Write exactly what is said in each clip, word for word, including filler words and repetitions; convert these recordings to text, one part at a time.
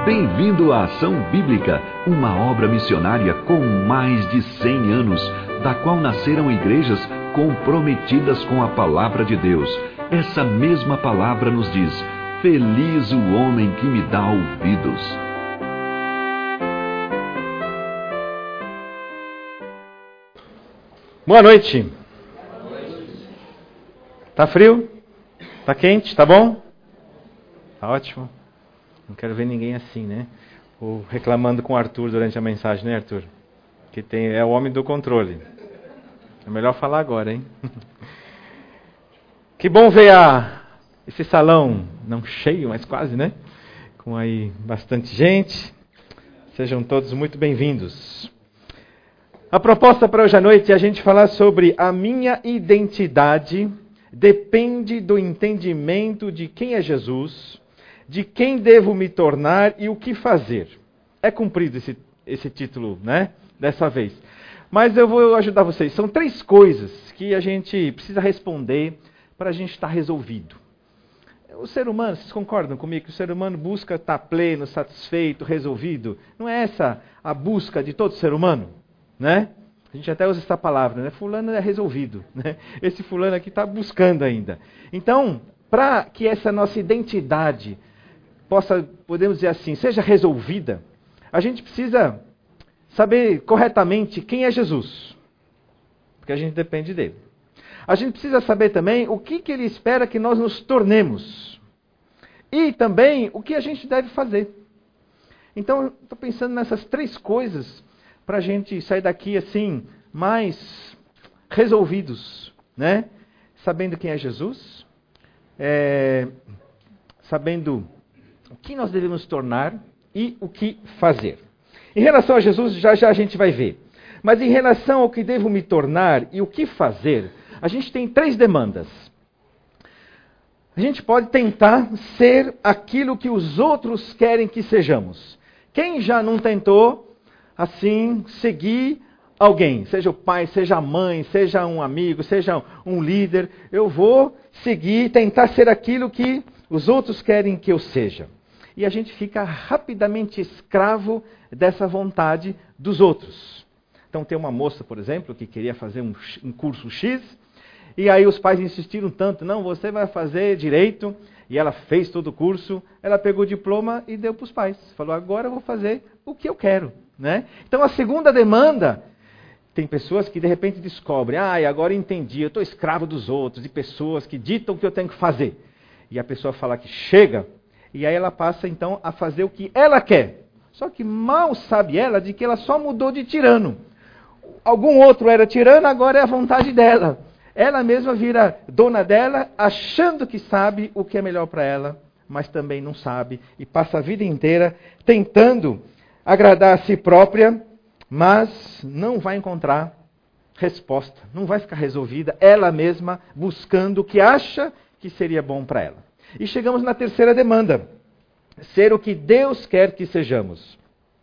Bem-vindo à Ação Bíblica, uma obra missionária com mais de cem anos, da qual nasceram igrejas comprometidas com a palavra de Deus. Essa mesma palavra nos diz: feliz o homem que me dá ouvidos. Boa noite. Tá frio? Tá quente? Tá bom? Tá ótimo. Não quero ver ninguém assim, né? Ou reclamando com o Arthur durante a mensagem, né, Arthur? Que tem, é o homem do controle. É melhor falar agora, hein? Que bom ver a, esse salão, não cheio, mas quase, né? Com aí bastante gente. Sejam todos muito bem-vindos. A proposta para hoje à noite é a gente falar sobre a minha identidade depende do entendimento de quem é Jesus, de quem devo me tornar e o que fazer. É cumprido esse, esse título, né? Dessa vez. Mas eu vou ajudar vocês. São três coisas que a gente precisa responder para a gente estar resolvido. O ser humano, vocês concordam comigo que o ser humano busca estar pleno, satisfeito, resolvido? Não é essa a busca de todo ser humano? Né? A gente até usa essa palavra, né? Fulano é resolvido. Né? Esse fulano aqui está buscando ainda. Então, para que essa nossa identidade possa, podemos dizer assim, seja resolvida, a gente precisa saber corretamente quem é Jesus. Porque a gente depende dele. A gente precisa saber também o que, que ele espera que nós nos tornemos. E também o que a gente deve fazer. Então, estou pensando nessas três coisas para a gente sair daqui assim, mais resolvidos, né? Sabendo quem é Jesus, é, sabendo o que nós devemos tornar e o que fazer. Em relação a Jesus, já já a gente vai ver. Mas em relação ao que devo me tornar e o que fazer, a gente tem três demandas. A gente pode tentar ser aquilo que os outros querem que sejamos. Quem já não tentou, assim, seguir alguém? Seja o pai, seja a mãe, seja um amigo, seja um líder. Eu vou seguir, tentar ser aquilo que os outros querem que eu seja. E a gente fica rapidamente escravo dessa vontade dos outros. Então tem uma moça, por exemplo, que queria fazer um, um curso X, e aí os pais insistiram tanto, não, você vai fazer direito, e ela fez todo o curso, ela pegou o diploma e deu para os pais. Falou, agora eu vou fazer o que eu quero. Né? Então a segunda demanda, tem pessoas que de repente descobrem, ah, agora eu entendi, eu estou escravo dos outros, de pessoas que ditam o que eu tenho que fazer. E a pessoa fala que chega, e aí ela passa então a fazer o que ela quer. Só que mal sabe ela de que ela só mudou de tirano. Algum outro era tirano, agora é a vontade dela. Ela mesma vira dona dela, achando que sabe o que é melhor para ela, mas também não sabe. E passa a vida inteira tentando agradar a si própria, mas não vai encontrar resposta. Não vai ficar resolvida ela mesma buscando o que acha que seria bom para ela. E chegamos na terceira demanda. Ser o que Deus quer que sejamos.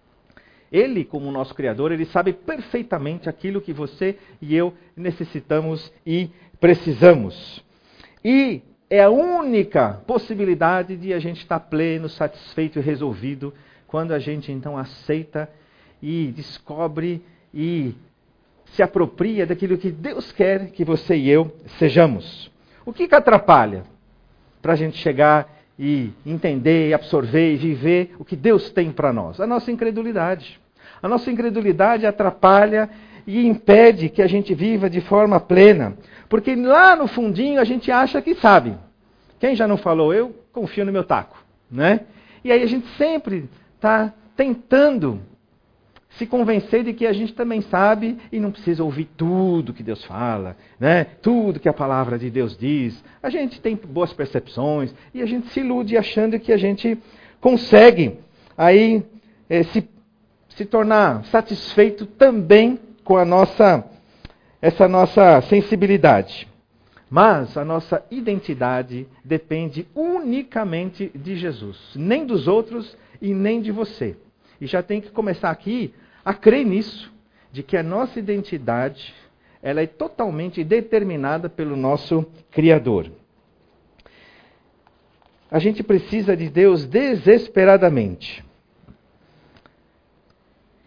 Ele, como nosso Criador, ele sabe perfeitamente aquilo que você e eu necessitamos e precisamos. E é a única possibilidade de a gente estar pleno, satisfeito e resolvido quando a gente então aceita e descobre e se apropria daquilo que Deus quer que você e eu sejamos. O que que atrapalha para a gente chegar e entender, absorver e viver o que Deus tem para nós? A nossa incredulidade. A nossa incredulidade atrapalha e impede que a gente viva de forma plena. Porque lá no fundinho a gente acha que sabe. Quem já não falou, eu confio no meu taco. Né? E aí a gente sempre está tentando se convencer de que a gente também sabe e não precisa ouvir tudo que Deus fala, né? Tudo que a palavra de Deus diz. A gente tem boas percepções e a gente se ilude achando que a gente consegue aí eh, se, se tornar satisfeito também com a nossa, essa nossa sensibilidade. Mas a nossa identidade depende unicamente de Jesus, nem dos outros e nem de você. E já tem que começar aqui a crer nisso, de que a nossa identidade ela é totalmente determinada pelo nosso Criador. A gente precisa de Deus desesperadamente.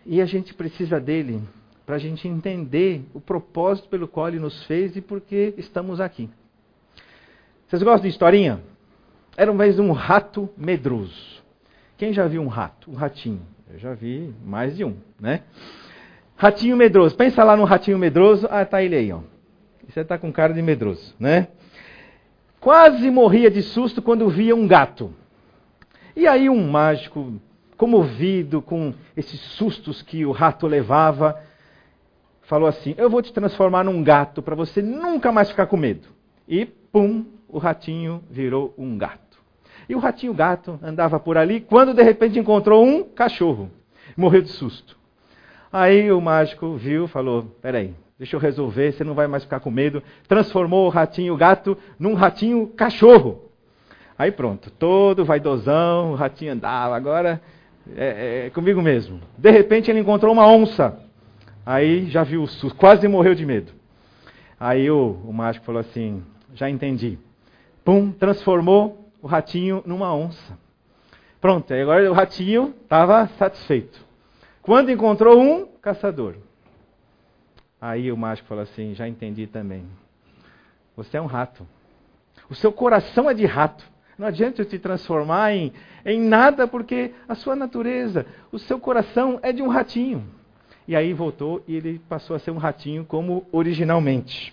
E a gente precisa dele para a gente entender o propósito pelo qual ele nos fez e por que estamos aqui. Vocês gostam de historinha? Era uma vez um rato medroso. Quem já viu um rato? Um ratinho. Eu já vi mais de um, né? Ratinho medroso. Pensa lá no ratinho medroso. Ah, tá ele aí, ó. Você tá com cara de medroso, né? Quase morria de susto quando via um gato. E aí um mágico, comovido com esses sustos que o rato levava, falou assim: eu vou te transformar num gato para você nunca mais ficar com medo. E pum, o ratinho virou um gato. E o ratinho gato andava por ali, quando de repente encontrou um cachorro. Morreu de susto. Aí o mágico viu, falou: peraí, deixa eu resolver, você não vai mais ficar com medo. Transformou o ratinho gato num ratinho cachorro. Aí pronto, todo vaidosão, o ratinho andava, agora é, é comigo mesmo. De repente ele encontrou uma onça. Aí já viu o susto, quase morreu de medo. Aí o, o mágico falou assim: já entendi. Pum, transformou o ratinho numa onça. Pronto, aí agora o ratinho estava satisfeito. Quando encontrou um caçador. Aí o mágico falou assim: já entendi também. Você é um rato. O seu coração é de rato. Não adianta eu te transformar em, em nada, porque a sua natureza, o seu coração é de um ratinho. E aí voltou e ele passou a ser um ratinho como originalmente.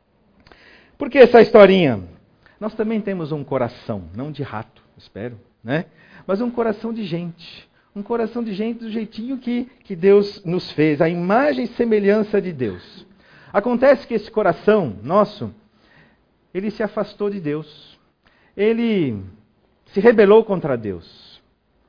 Por que essa historinha? Nós também temos um coração, não de rato, espero, né? Mas um coração de gente. Um coração de gente do jeitinho que, que Deus nos fez, a imagem e semelhança de Deus. Acontece que esse coração nosso, ele se afastou de Deus. Ele se rebelou contra Deus.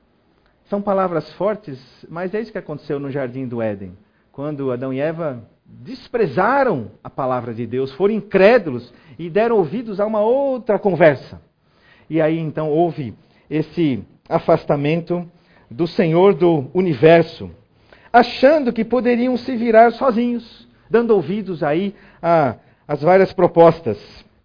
São palavras fortes, mas é isso que aconteceu no Jardim do Éden. Quando Adão e Eva desprezaram a palavra de Deus, foram incrédulos e deram ouvidos a uma outra conversa. E aí então houve esse afastamento do Senhor do universo, achando que poderiam se virar sozinhos, dando ouvidos aí às várias propostas.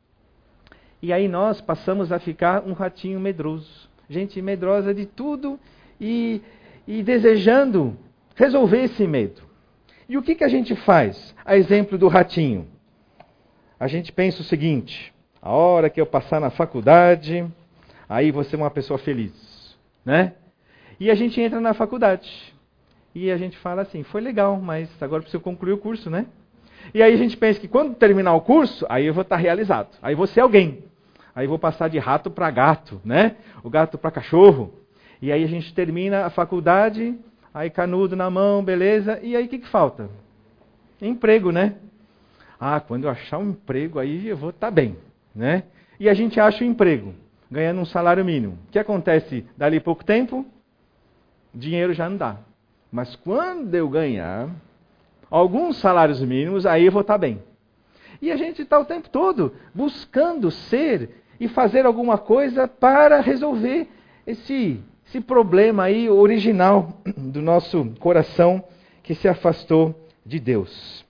E aí nós passamos a ficar um ratinho medroso, gente medrosa de tudo e, e desejando resolver esse medo. E o que, que a gente faz? A exemplo do ratinho. A gente pensa o seguinte: a hora que eu passar na faculdade, aí vou ser uma pessoa feliz, né? E a gente entra na faculdade. E a gente fala assim: foi legal, mas agora preciso concluir o curso, né? E aí a gente pensa que quando terminar o curso, aí eu vou estar realizado. Aí vou ser alguém. Aí vou passar de rato para gato, né? O gato para cachorro. E aí a gente termina a faculdade, aí canudo na mão, beleza. E aí o que, que falta? Emprego, né? Ah, quando eu achar um emprego, aí eu vou estar bem, né? E a gente acha um emprego, ganhando um salário mínimo. O que acontece dali pouco tempo? Dinheiro já não dá. Mas quando eu ganhar alguns salários mínimos, aí eu vou estar bem. E a gente está o tempo todo buscando ser e fazer alguma coisa para resolver esse, esse problema aí original do nosso coração que se afastou de Deus.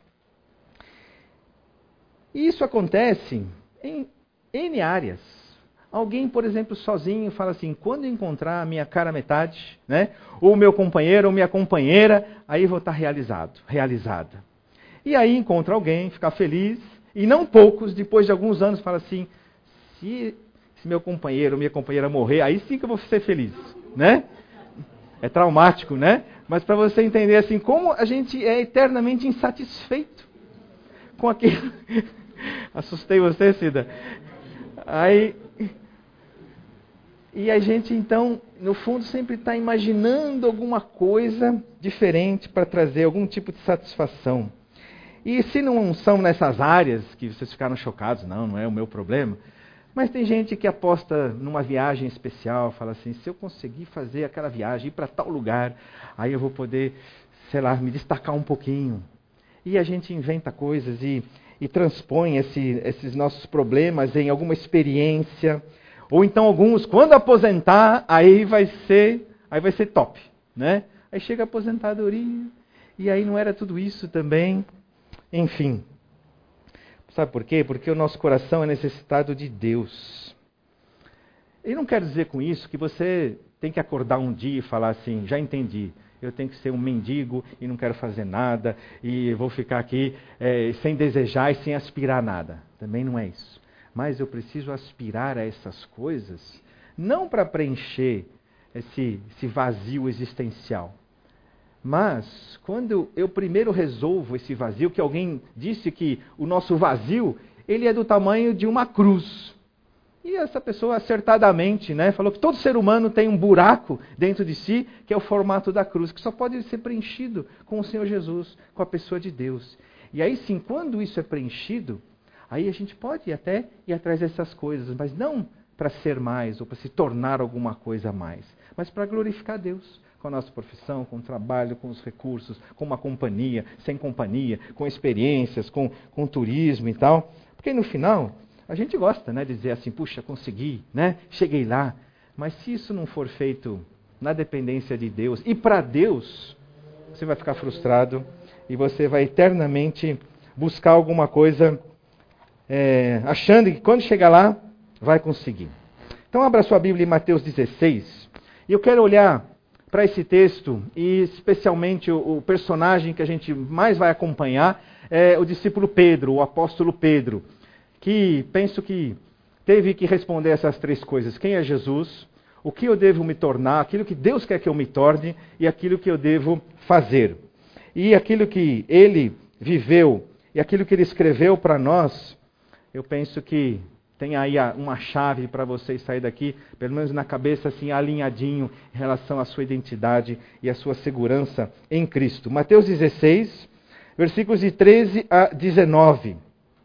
E isso acontece em N áreas. Alguém, por exemplo, sozinho fala assim: quando eu encontrar a minha cara metade, né, ou o meu companheiro ou minha companheira, aí eu vou estar realizado, realizada. E aí encontra alguém, fica feliz, e não poucos, depois de alguns anos, fala assim: se, se meu companheiro ou minha companheira morrer, aí sim que eu vou ser feliz, né? É traumático, né? Mas para você entender assim, como a gente é eternamente insatisfeito com aquilo. Assustei você, Cida? Aí, e a gente então, no fundo, sempre está imaginando alguma coisa diferente para trazer algum tipo de satisfação. E se não são nessas áreas que vocês ficaram chocados, não, não é o meu problema, mas tem gente que aposta numa viagem especial, fala assim: se eu conseguir fazer aquela viagem, ir para tal lugar, aí eu vou poder, sei lá, me destacar um pouquinho. E a gente inventa coisas e, e transpõe esse, esses nossos problemas em alguma experiência. Ou então alguns, quando aposentar, aí vai ser, aí vai ser top, né? Aí chega a aposentadoria, e aí não era tudo isso também. Enfim. Sabe por quê? Porque o nosso coração é necessitado de Deus. E não quero dizer com isso que você tem que acordar um dia e falar assim: já entendi, eu tenho que ser um mendigo e não quero fazer nada, e vou ficar aqui é, sem desejar e sem aspirar nada. Também não é isso. Mas eu preciso aspirar a essas coisas, não para preencher esse, esse vazio existencial. Mas, quando eu primeiro resolvo esse vazio, que alguém disse que o nosso vazio, ele é do tamanho de uma cruz. E essa pessoa acertadamente, né, falou que todo ser humano tem um buraco dentro de si, que é o formato da cruz, que só pode ser preenchido com o Senhor Jesus, com a pessoa de Deus. E aí sim, quando isso é preenchido, aí a gente pode até ir atrás dessas coisas, mas não para ser mais ou para se tornar alguma coisa a mais, mas para glorificar Deus. Com a nossa profissão, com o trabalho, com os recursos, com uma companhia, sem companhia, com experiências, com, com turismo e tal. Porque no final, a gente gosta, né, de dizer assim, puxa, consegui, né, cheguei lá. Mas se isso não for feito na dependência de Deus e para Deus, você vai ficar frustrado e você vai eternamente buscar alguma coisa é, achando que quando chegar lá, vai conseguir. Então abra sua Bíblia em Mateus dezesseis e eu quero olhar para esse texto, e especialmente o, o personagem que a gente mais vai acompanhar é o discípulo Pedro, o apóstolo Pedro, que penso que teve que responder essas três coisas. Quem é Jesus? O que eu devo me tornar? Aquilo que Deus quer que eu me torne e aquilo que eu devo fazer. E aquilo que ele viveu e aquilo que ele escreveu para nós, eu penso que tem aí uma chave para você sair daqui, pelo menos na cabeça, assim, alinhadinho em relação à sua identidade e à sua segurança em Cristo. Mateus dezesseis, versículos de treze a dezenove.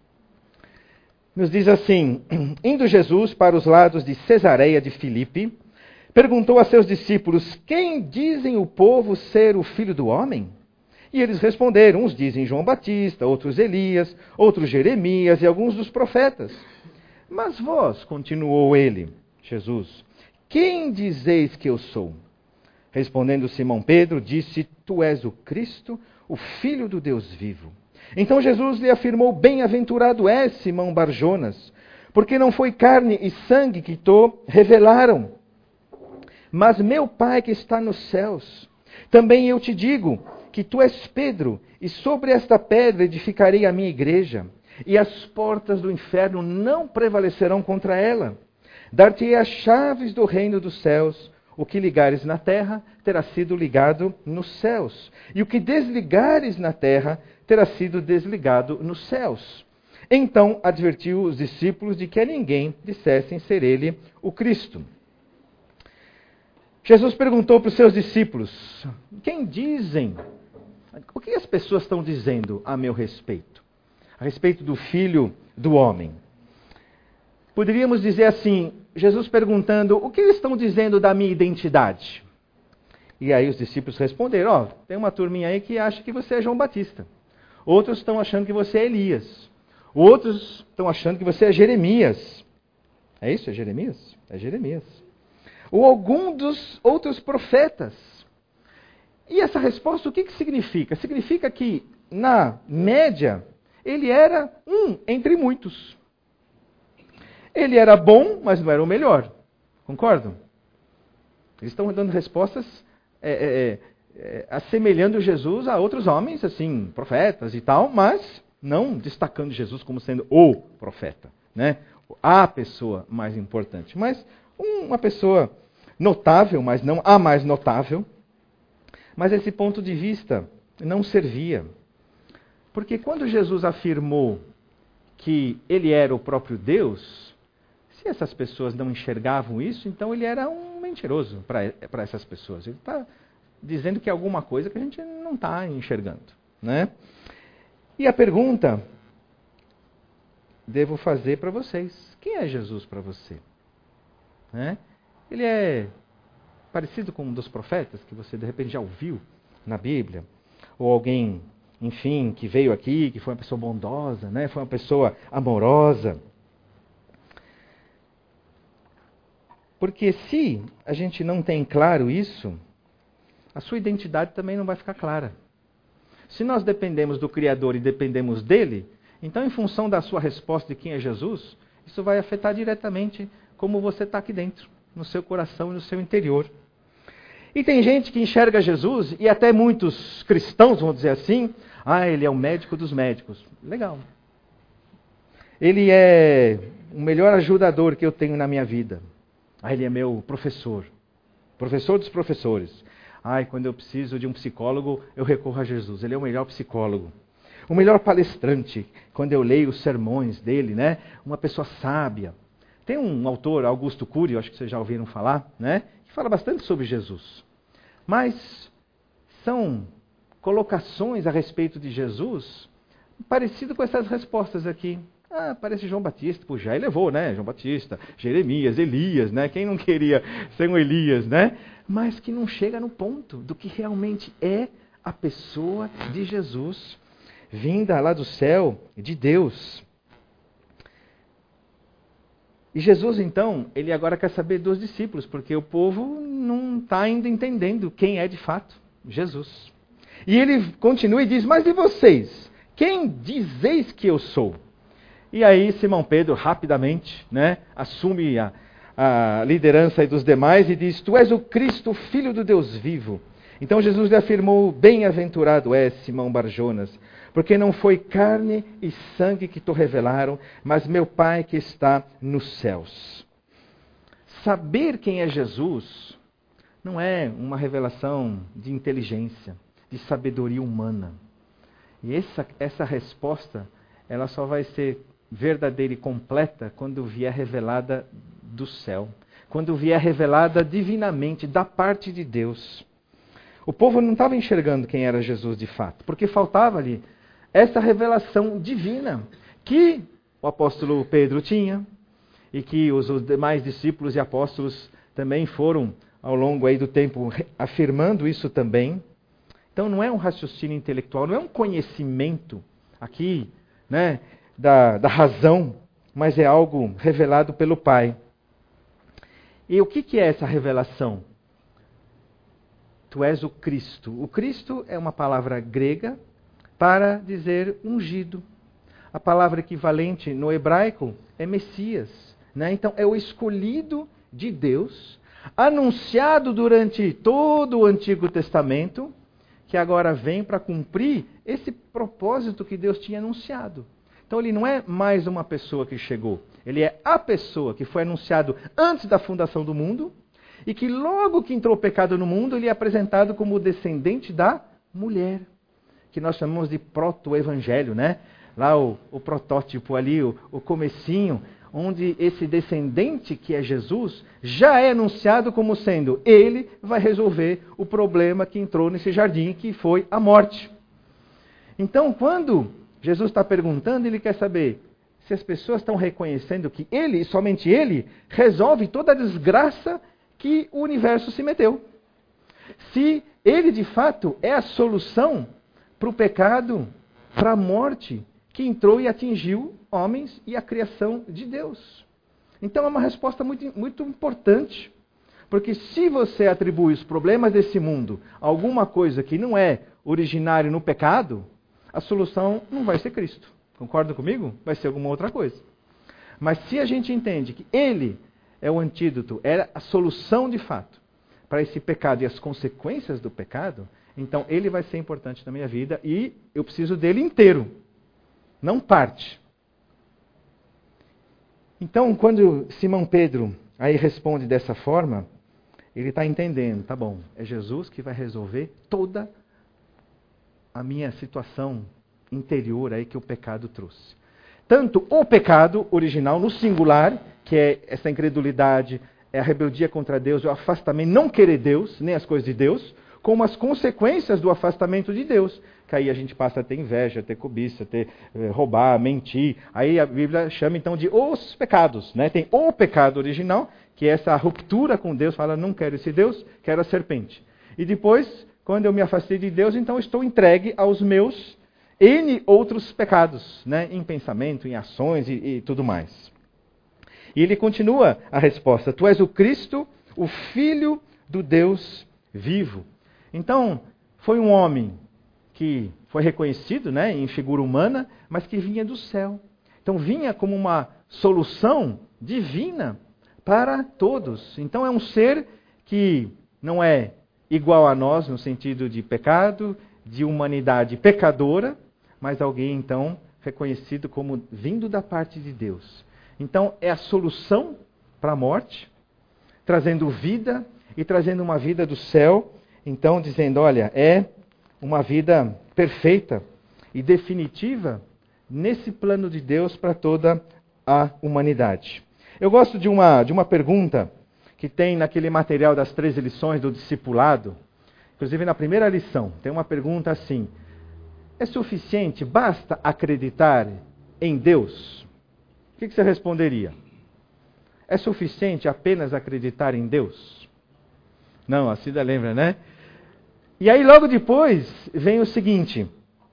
Nos diz assim: indo Jesus para os lados de Cesareia de Filipe, perguntou a seus discípulos: quem dizem o povo ser o Filho do Homem? E eles responderam: uns dizem João Batista, outros Elias, outros Jeremias e alguns dos profetas. Mas vós, continuou ele, Jesus, quem dizeis que eu sou? Respondendo Simão Pedro, disse: tu és o Cristo, o Filho do Deus vivo. Então Jesus lhe afirmou: bem-aventurado és, Simão Barjonas, porque não foi carne e sangue que te revelaram, mas meu Pai que está nos céus. Também eu te digo que tu és Pedro, e sobre esta pedra edificarei a minha igreja, e as portas do inferno não prevalecerão contra ela. Dar-te-ei as chaves do reino dos céus. O que ligares na terra terá sido ligado nos céus, e o que desligares na terra terá sido desligado nos céus. Então advertiu os discípulos de que a ninguém dissessem ser ele o Cristo. Jesus perguntou para os seus discípulos: quem dizem? O que as pessoas estão dizendo a meu respeito? A respeito do Filho do Homem. Poderíamos dizer assim, Jesus perguntando: o que eles estão dizendo da minha identidade? E aí os discípulos responderam: ó, oh, tem uma turminha aí que acha que você é João Batista. Outros estão achando que você é Elias. Outros estão achando que você é Jeremias. É isso? É Jeremias? É Jeremias. Ou algum dos outros profetas. E essa resposta, o que, que significa? Significa que, na média, ele era um entre muitos. Ele era bom, mas não era o melhor. Concordam? Eles estão dando respostas é, é, é, assemelhando Jesus a outros homens, assim, profetas e tal, mas não destacando Jesus como sendo o profeta, né? A pessoa mais importante. Mas uma pessoa notável, mas não a mais notável. Mas esse ponto de vista não servia. Porque quando Jesus afirmou que ele era o próprio Deus, se essas pessoas não enxergavam isso, então ele era um mentiroso para essas pessoas. Ele está dizendo que é alguma coisa que a gente não está enxergando, né? E a pergunta devo fazer para vocês: quem é Jesus para você? Né? Ele é parecido com um dos profetas que você de repente já ouviu na Bíblia? Ou alguém, enfim, que veio aqui, que foi uma pessoa bondosa, né? Foi uma pessoa amorosa? Porque se a gente não tem claro isso, a sua identidade também não vai ficar clara. Se nós dependemos do Criador e dependemos dele, então em função da sua resposta de quem é Jesus, isso vai afetar diretamente como você está aqui dentro, no seu coração e no seu interior. E tem gente que enxerga Jesus, e até muitos cristãos vão dizer assim, ah, ele é o médico dos médicos. Legal. Ele é o melhor ajudador que eu tenho na minha vida. Ah, ele é meu professor. Professor dos professores. Ai, quando eu preciso de um psicólogo, eu recorro a Jesus. Ele é o melhor psicólogo. O melhor palestrante, quando eu leio os sermões dele, né? Uma pessoa sábia. Tem um autor, Augusto Cury, acho que vocês já ouviram falar, né? Que fala bastante sobre Jesus. Mas são colocações a respeito de Jesus parecido com essas respostas aqui. Ah, parece João Batista. Pô, já elevou, né? João Batista, Jeremias, Elias, né? Quem não queria ser um Elias, né? Mas que não chega no ponto do que realmente é a pessoa de Jesus, vinda lá do céu, de Deus. E Jesus, então, ele agora quer saber dos discípulos, porque o povo não está ainda entendendo quem é de fato Jesus. E ele continua e diz, mas e vocês? Quem dizeis que eu sou? E aí Simão Pedro, rapidamente, né, assume a, a liderança aí dos demais e diz, tu és o Cristo, filho do Deus vivo. Então Jesus lhe afirmou, bem-aventurado és, Simão Barjonas, porque não foi carne e sangue que te revelaram, mas meu Pai que está nos céus. Saber quem é Jesus não é uma revelação de inteligência, de sabedoria humana. E essa, essa resposta, ela só vai ser verdadeira e completa quando vier revelada do céu, quando vier revelada divinamente, da parte de Deus. O povo não estava enxergando quem era Jesus de fato, porque faltava ali essa revelação divina que o apóstolo Pedro tinha e que os, os demais discípulos e apóstolos também foram ao longo aí do tempo afirmando isso também. Então não é um raciocínio intelectual, não é um conhecimento aqui, né, da, da razão, mas é algo revelado pelo Pai. E o que, que é essa revelação? Tu és o Cristo. O Cristo é uma palavra grega para dizer ungido. A palavra equivalente no hebraico é Messias, né? Então é o escolhido de Deus, anunciado durante todo o Antigo Testamento, que agora vem para cumprir esse propósito que Deus tinha anunciado. Então ele não é mais uma pessoa que chegou, ele é a pessoa que foi anunciado antes da fundação do mundo, e que logo que entrou o pecado no mundo, ele é apresentado como descendente da mulher, que nós chamamos de proto-evangelho, né? Lá o, o protótipo ali, o, o comecinho, onde esse descendente que é Jesus, já é anunciado como sendo, ele vai resolver o problema que entrou nesse jardim, que foi a morte. Então, quando Jesus está perguntando, ele quer saber se as pessoas estão reconhecendo que ele, e somente ele, resolve toda a desgraça que o universo se meteu. Se ele, de fato, é a solução para o pecado, para a morte, que entrou e atingiu homens e a criação de Deus. Então é uma resposta muito, muito importante. Porque se você atribui os problemas desse mundo a alguma coisa que não é originário no pecado, a solução não vai ser Cristo. Concorda comigo? Vai ser alguma outra coisa. Mas se a gente entende que Ele é o antídoto, é a solução de fato para esse pecado e as consequências do pecado, então Ele vai ser importante na minha vida e eu preciso dele inteiro, não parte. Então, quando Simão Pedro aí responde dessa forma, ele está entendendo, tá bom, é Jesus que vai resolver toda a minha situação interior aí que o pecado trouxe. Tanto o pecado original, no singular, que é essa incredulidade, é a rebeldia contra Deus, o afastamento, não querer Deus, nem as coisas de Deus, como as consequências do afastamento de Deus. Que aí a gente passa a ter inveja, ter cobiça, ter eh, roubar, mentir. Aí a Bíblia chama então de os pecados, né? Tem o pecado original, que é essa ruptura com Deus, fala, não quero esse Deus, quero a serpente. E depois, quando eu me afastei de Deus, então estou entregue aos meus N outros pecados, né? Em pensamento, em ações e, e tudo mais. E ele continua a resposta, tu és o Cristo, o Filho do Deus vivo. Então, foi um homem que foi reconhecido, né, em figura humana, mas que vinha do céu. Então vinha como uma solução divina para todos. Então é um ser que não é igual a nós no sentido de pecado, de humanidade pecadora, mas alguém então reconhecido como vindo da parte de Deus. Então é a solução para a morte, trazendo vida e trazendo uma vida do céu, então dizendo, olha, é uma vida perfeita e definitiva nesse plano de Deus para toda a humanidade. Eu gosto de uma, de uma pergunta que tem naquele material das treze lições do discipulado, inclusive na primeira lição, tem uma pergunta assim, é suficiente, basta acreditar em Deus? O que você responderia? É suficiente apenas acreditar em Deus? Não, a Cida lembra, né? E aí logo depois vem o seguinte,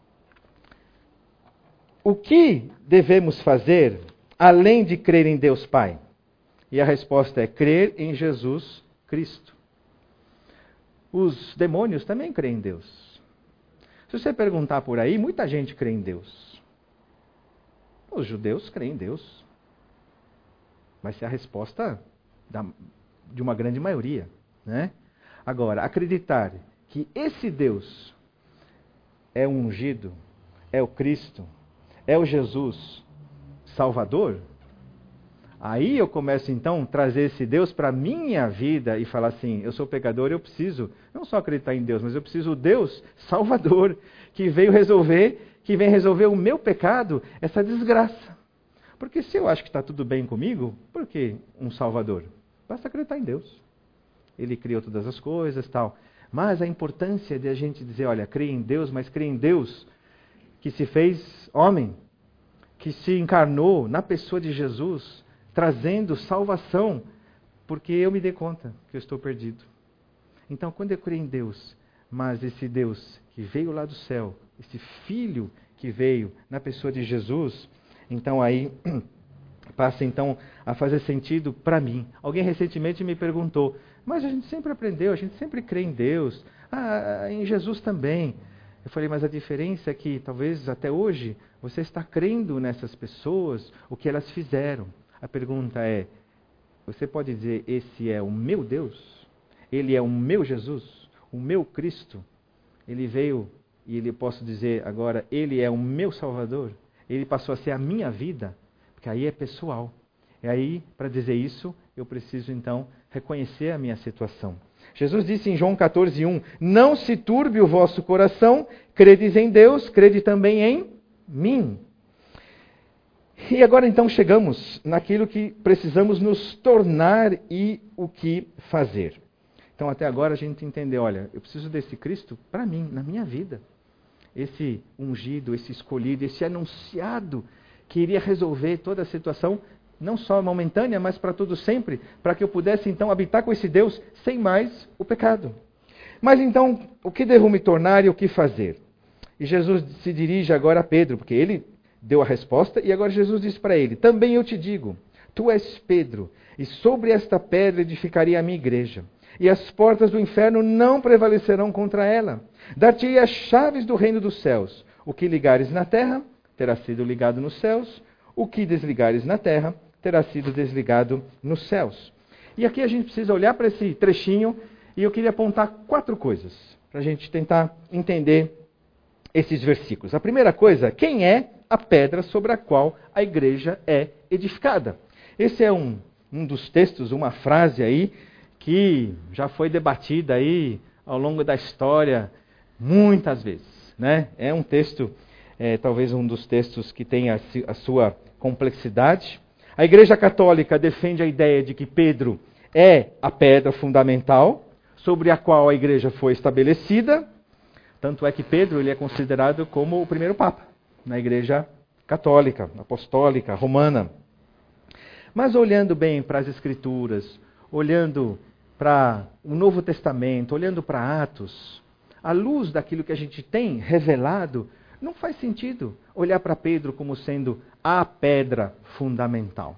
o que devemos fazer além de crer em Deus Pai? E a resposta é crer em Jesus Cristo. Os demônios também creem em Deus. Se você perguntar por aí, muita gente crê em Deus. Os judeus creem em Deus. Vai ser a resposta da, de uma grande maioria, né? Agora, acreditar que esse Deus é o ungido, é o Cristo, é o Jesus Salvador, aí eu começo então a trazer esse Deus para a minha vida e falar assim, eu sou pecador, eu preciso não só acreditar em Deus, mas eu preciso do Deus Salvador, que veio resolver, que vem resolver o meu pecado, essa desgraça. Porque se eu acho que está tudo bem comigo, por que um Salvador? Basta acreditar em Deus. Ele criou todas as coisas e tal. Mas a importância de a gente dizer, olha, creia em Deus, mas creia em Deus que se fez homem, que se encarnou na pessoa de Jesus, trazendo salvação, porque eu me dei conta que eu estou perdido. Então, quando eu creio em Deus, mas esse Deus que veio lá do céu, esse Filho que veio na pessoa de Jesus, então aí passa então a fazer sentido para mim. Alguém recentemente me perguntou, mas a gente sempre aprendeu, a gente sempre crê em Deus, ah, em Jesus também. Eu falei, mas a diferença é que talvez até hoje você está crendo nessas pessoas, o que elas fizeram. A pergunta é, você pode dizer, esse é o meu Deus? Ele é o meu Jesus? O meu Cristo? Ele veio, e ele posso dizer agora, ele é o meu Salvador? Ele passou a ser a minha vida? Porque aí é pessoal. E aí, para dizer isso, eu preciso então reconhecer a minha situação. Jesus disse em João catorze, um, não se turbe o vosso coração, credes em Deus, crede também em mim. E agora então chegamos naquilo que precisamos nos tornar e o que fazer. Então até agora a gente entendeu, olha, eu preciso desse Cristo para mim, na minha vida. Esse ungido, esse escolhido, esse anunciado que iria resolver toda a situação, não só momentânea, mas para todo sempre, para que eu pudesse então habitar com esse Deus sem mais o pecado. Mas então, o que devo me tornar e o que fazer? E Jesus se dirige agora a Pedro, porque ele deu a resposta, e agora Jesus diz para ele, também eu te digo, tu és Pedro, e sobre esta pedra edificarei a minha igreja, e as portas do inferno não prevalecerão contra ela. Dar-te-ei as chaves do reino dos céus. O que ligares na terra, terá sido ligado nos céus, o que desligares na terra, terá sido desligado nos céus. E aqui a gente precisa olhar para esse trechinho, e eu queria apontar quatro coisas, para a gente tentar entender esses versículos. A primeira coisa, quem é a pedra sobre a qual a igreja é edificada? Esse é um, um dos textos, uma frase aí, que já foi debatida aí ao longo da história muitas vezes, né? É um texto, é, talvez um dos textos que tem a, a sua complexidade. A Igreja Católica defende a ideia de que Pedro é a pedra fundamental sobre a qual a igreja foi estabelecida. Tanto é que Pedro ele é considerado como o primeiro Papa na Igreja Católica, Apostólica, Romana. Mas olhando bem para as Escrituras, olhando para o Novo Testamento, olhando para Atos, à luz daquilo que a gente tem revelado, não faz sentido olhar para Pedro como sendo a pedra fundamental.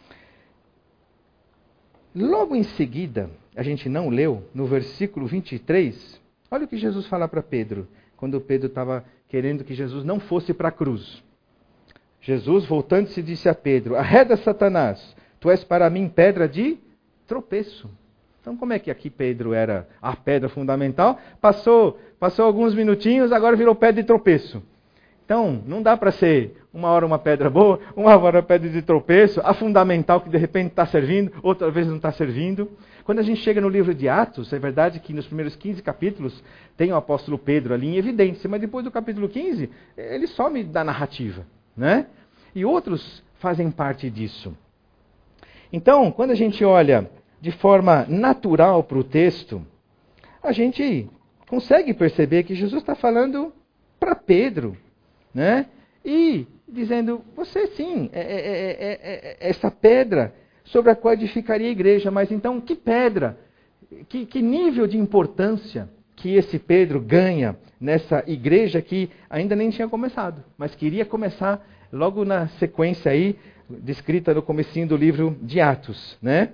Logo em seguida, a gente não leu, no versículo vinte e três, olha o que Jesus fala para Pedro, quando Pedro estava querendo que Jesus não fosse para a cruz. Jesus, voltando-se, disse a Pedro, arreda Satanás, tu és para mim pedra de tropeço. Então, como é que aqui Pedro era a pedra fundamental? Passou, passou alguns minutinhos, agora virou pedra de tropeço. Então, não dá para ser uma hora uma pedra boa, uma hora pedra de tropeço, a fundamental que de repente está servindo, outra vez não está servindo. Quando a gente chega no livro de Atos, é verdade que nos primeiros quinze capítulos tem o apóstolo Pedro ali em evidência, mas depois do capítulo quinze, ele some da narrativa, né? E outros fazem parte disso. Então, quando a gente olha de forma natural para o texto, a gente consegue perceber que Jesus está falando para Pedro, né? E dizendo, você sim, é, é, é, é, é essa pedra sobre a qual edificaria a igreja, mas então que pedra, que, que nível de importância que esse Pedro ganha nessa igreja que ainda nem tinha começado, mas queria começar logo na sequência aí, descrita no comecinho do livro de Atos, né?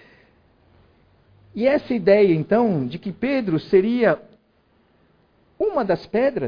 E essa ideia, então, de que Pedro seria uma das pedras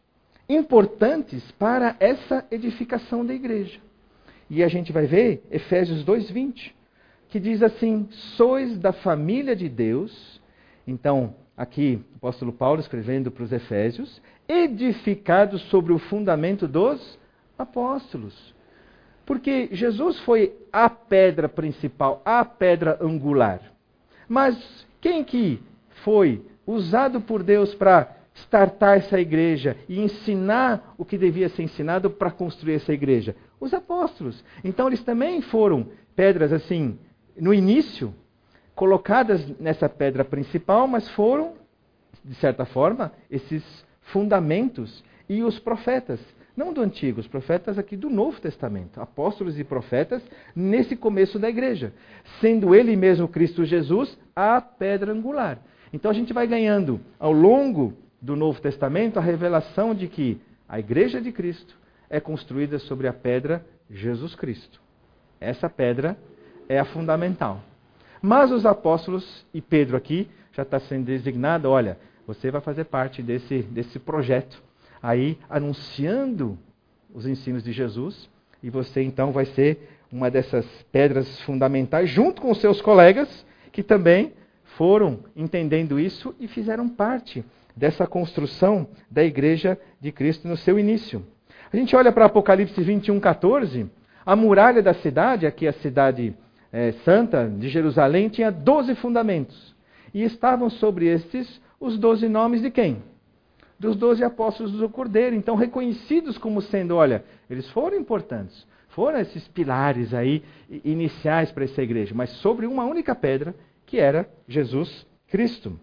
importantes para essa edificação da igreja. E a gente vai ver Efésios dois, vinte, que diz assim, sois da família de Deus. Então, aqui o apóstolo Paulo escrevendo para os Efésios, edificados sobre o fundamento dos apóstolos. Porque Jesus foi a pedra principal, a pedra angular. Mas quem que foi usado por Deus para startar essa igreja e ensinar o que devia ser ensinado para construir essa igreja? Os apóstolos. Então eles também foram pedras assim, no início, colocadas nessa pedra principal, mas foram, de certa forma, esses fundamentos e os profetas. Não do Antigo, os profetas aqui do Novo Testamento, apóstolos e profetas, nesse começo da igreja, sendo ele mesmo, Cristo Jesus, a pedra angular. Então a gente vai ganhando, ao longo do Novo Testamento, a revelação de que a igreja de Cristo é construída sobre a pedra Jesus Cristo. Essa pedra é a fundamental. Mas os apóstolos, e Pedro aqui, já está sendo designado, olha, você vai fazer parte desse, desse projeto, aí anunciando os ensinos de Jesus, e você então vai ser uma dessas pedras fundamentais, junto com os seus colegas, que também foram entendendo isso e fizeram parte dessa construção da igreja de Cristo no seu início. A gente olha para Apocalipse vinte e um, quatorze, a muralha da cidade, aqui a cidade é, santa de Jerusalém, tinha doze fundamentos, e estavam sobre estes os doze nomes de quem? Dos doze apóstolos do Cordeiro, então reconhecidos como sendo, olha, eles foram importantes, foram esses pilares aí iniciais para essa igreja, mas sobre uma única pedra, que era Jesus Cristo.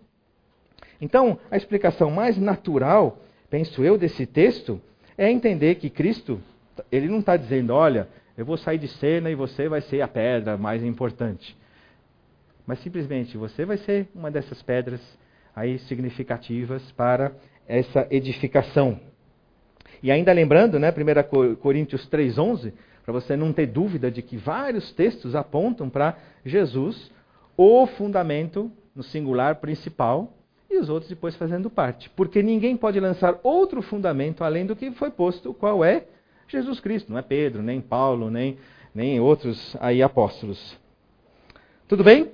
Então, a explicação mais natural, penso eu, desse texto, é entender que Cristo, ele não está dizendo, olha, eu vou sair de cena e você vai ser a pedra mais importante. Mas simplesmente, você vai ser uma dessas pedras aí significativas para essa edificação. E ainda lembrando, né, primeira Coríntios três, onze, para você não ter dúvida de que vários textos apontam para Jesus, o fundamento no singular principal, e os outros depois fazendo parte. Porque ninguém pode lançar outro fundamento além do que foi posto, qual é Jesus Cristo. Não é Pedro, nem Paulo, nem, nem outros aí apóstolos. Tudo bem?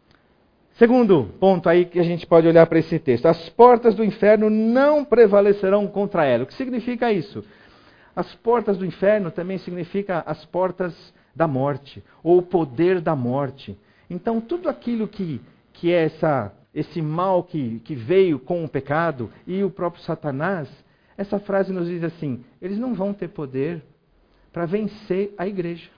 Segundo ponto aí que a gente pode olhar para esse texto. As portas do inferno não prevalecerão contra ela. O que significa isso? As portas do inferno também significa as portas da morte, ou o poder da morte. Então, tudo aquilo que, que é essa, esse mal que, que veio com o pecado e o próprio Satanás, essa frase nos diz assim, eles não vão ter poder para vencer a igreja.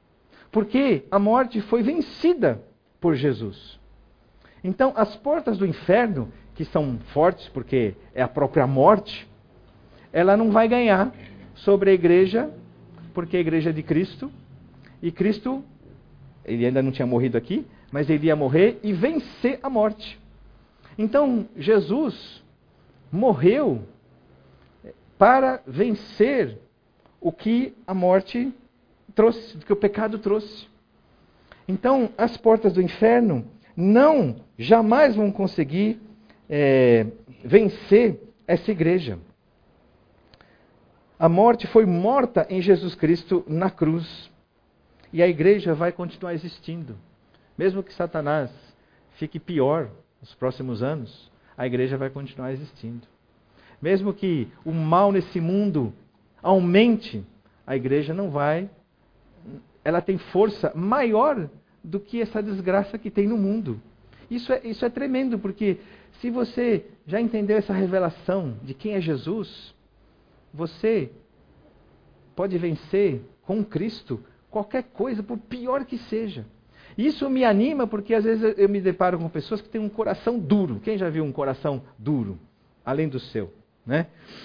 Porque a morte foi vencida por Jesus. Então, as portas do inferno, que são fortes porque é a própria morte, ela não vai ganhar sobre a igreja, porque a igreja é de Cristo, e Cristo, ele ainda não tinha morrido aqui, mas ele ia morrer e vencer a morte. Então, Jesus morreu para vencer o que a morte trouxe, o que o pecado trouxe. Então, as portas do inferno não, jamais vão conseguir é, vencer essa igreja. A morte foi morta em Jesus Cristo na cruz. E a igreja vai continuar existindo. Mesmo que Satanás fique pior nos próximos anos, a igreja vai continuar existindo. Mesmo que o mal nesse mundo aumente, a igreja não vai, ela tem força maior do que essa desgraça que tem no mundo. Isso é, isso é tremendo, porque se você já entendeu essa revelação de quem é Jesus, você pode vencer com Cristo qualquer coisa, por pior que seja. Isso me anima porque às vezes eu me deparo com pessoas que têm um coração duro. Quem já viu um coração duro, além do seu, né?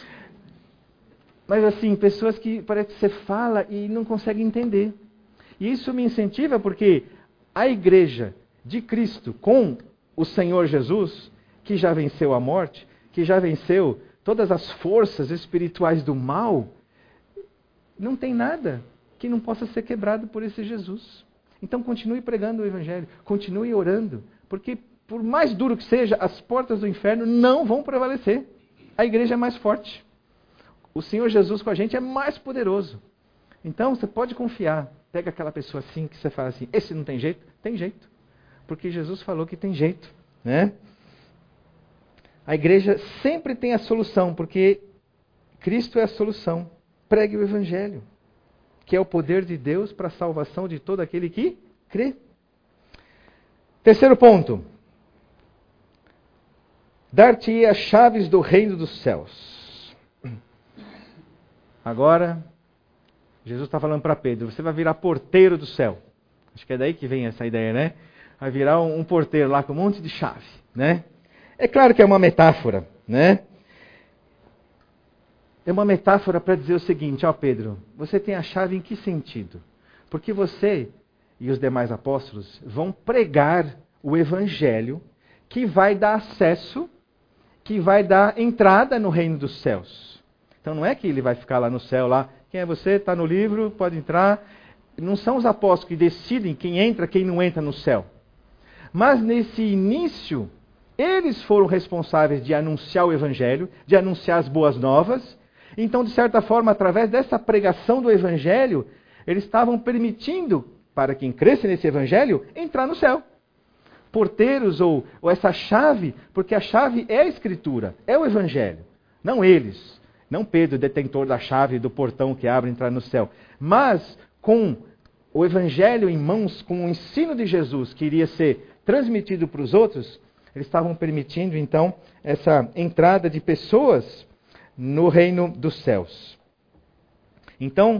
Mas assim, pessoas que parece que você fala e não consegue entender. E isso me incentiva porque a igreja de Cristo com o Senhor Jesus, que já venceu a morte, que já venceu todas as forças espirituais do mal, não tem nada que não possa ser quebrado por esse Jesus. Então continue pregando o Evangelho, continue orando, porque por mais duro que seja, as portas do inferno não vão prevalecer. A igreja é mais forte. O Senhor Jesus com a gente é mais poderoso. Então você pode confiar. Pega aquela pessoa assim que você fala assim, esse não tem jeito? Tem jeito. Porque Jesus falou que tem jeito, né? A igreja sempre tem a solução, porque Cristo é a solução. Pregue o Evangelho, que é o poder de Deus para a salvação de todo aquele que crê. Terceiro ponto. Dar-te as chaves do reino dos céus. Agora, Jesus está falando para Pedro, você vai virar porteiro do céu. Acho que é daí que vem essa ideia, né? Vai virar um, um porteiro lá com um monte de chave, né? É claro que é uma metáfora, né? É uma metáfora para dizer o seguinte, ó Pedro, você tem a chave em que sentido? Porque você e os demais apóstolos vão pregar o Evangelho que vai dar acesso, que vai dar entrada no reino dos céus. Então não é que ele vai ficar lá no céu, lá, quem é você? Está no livro, pode entrar. Não são os apóstolos que decidem quem entra, quem não entra no céu. Mas nesse início, eles foram responsáveis de anunciar o Evangelho, de anunciar as boas novas. Então, de certa forma, através dessa pregação do Evangelho, eles estavam permitindo, para quem cresce nesse Evangelho, entrar no céu. Porteiros ou, ou essa chave, porque a chave é a Escritura, é o Evangelho. Não eles, não Pedro, detentor da chave do portão que abre e entrar no céu. Mas, com o Evangelho em mãos, com o ensino de Jesus que iria ser transmitido para os outros, eles estavam permitindo, então, essa entrada de pessoas no reino dos céus. Então,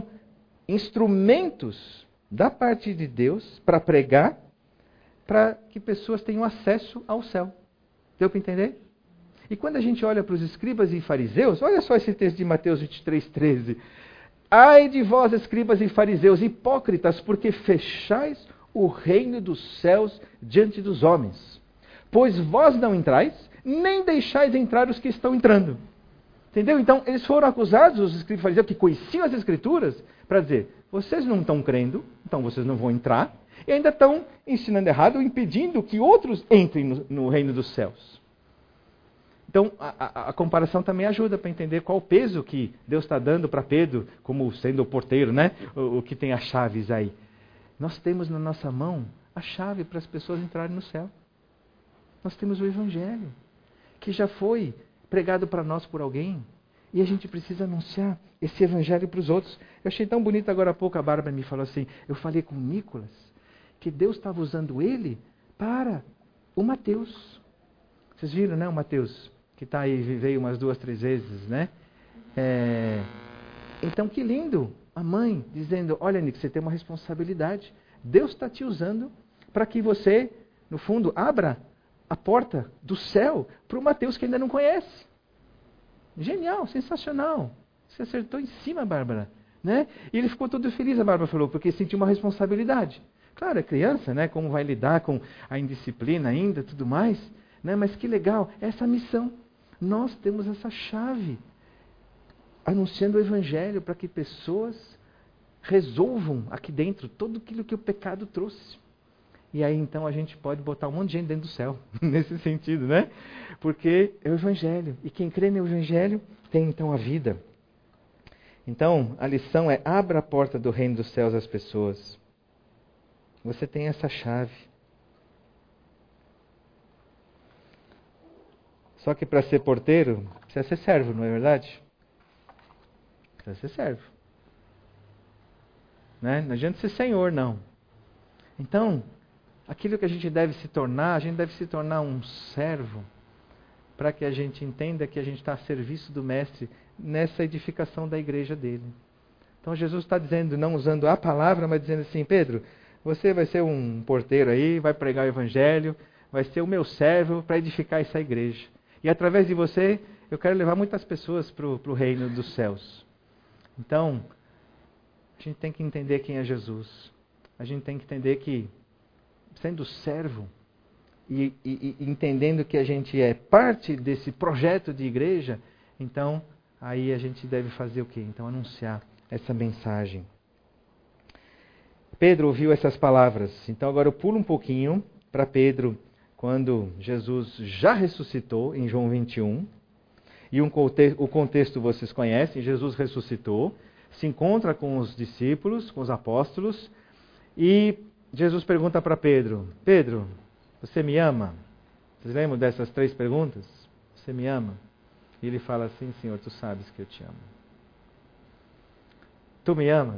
instrumentos da parte de Deus para pregar, para que pessoas tenham acesso ao céu. Deu para entender? E quando a gente olha para os escribas e fariseus, olha só esse texto de Mateus vinte e três, treze. Ai de vós, escribas e fariseus, hipócritas, porque fechais o reino dos céus diante dos homens. Pois vós não entrais, nem deixais entrar os que estão entrando. Entendeu? Então, eles foram acusados, os escribas e fariseus, que conheciam as Escrituras, para dizer, vocês não estão crendo, então vocês não vão entrar, e ainda estão ensinando errado, impedindo que outros entrem no, no reino dos céus. Então, a, a, a comparação também ajuda para entender qual o peso que Deus está dando para Pedro, como sendo o porteiro, né? O, o que tem as chaves aí. Nós temos na nossa mão a chave para as pessoas entrarem no céu. Nós temos o Evangelho, que já foi pregado para nós por alguém, e a gente precisa anunciar esse Evangelho para os outros. Eu achei tão bonito agora há pouco, a Bárbara me falou assim, eu falei com o Nicolas, que Deus estava usando ele para o Mateus. Vocês viram, né, o Mateus? Que está aí, veio umas duas, três vezes, né? É... Então, que lindo, a mãe dizendo, olha, Nico, você tem uma responsabilidade. Deus está te usando para que você, no fundo, abra a porta do céu para o Mateus que ainda não conhece. Genial, sensacional. Você acertou em cima, Bárbara. Né? E ele ficou todo feliz, a Bárbara falou, porque sentiu uma responsabilidade. Claro, é criança, né? Como vai lidar com a indisciplina ainda, tudo mais. Né? Mas que legal, essa missão. Nós temos essa chave, anunciando o Evangelho para que pessoas resolvam aqui dentro tudo aquilo que o pecado trouxe. E aí então a gente pode botar um monte de gente dentro do céu, nesse sentido, né? Porque é o Evangelho. E quem crê no Evangelho tem então a vida. Então, a lição é, abra a porta do reino dos céus às pessoas. Você tem essa chave. Só que para ser porteiro, precisa ser servo, não é verdade? Precisa ser servo. Né? Não adianta ser senhor, não. Então, aquilo que a gente deve se tornar, a gente deve se tornar um servo, para que a gente entenda que a gente está a serviço do Mestre nessa edificação da igreja dele. Então Jesus está dizendo, não usando a palavra, mas dizendo assim, Pedro, você vai ser um porteiro aí, vai pregar o evangelho, vai ser o meu servo para edificar essa igreja. E através de você, eu quero levar muitas pessoas para o reino dos céus. Então, a gente tem que entender quem é Jesus. A gente tem que entender que, sendo servo, e, e, e entendendo que a gente é parte desse projeto de igreja, então, aí a gente deve fazer o quê? Então, anunciar essa mensagem. Pedro ouviu essas palavras. Então, agora eu pulo um pouquinho para Pedro, quando Jesus já ressuscitou, em João vinte e um. E um conte- o contexto vocês conhecem, Jesus ressuscitou, se encontra com os discípulos, com os apóstolos, e Jesus pergunta para Pedro, Pedro, você me ama? Vocês lembram dessas três perguntas? Você me ama? E ele fala assim, Senhor, tu sabes que eu te amo. Tu me amas?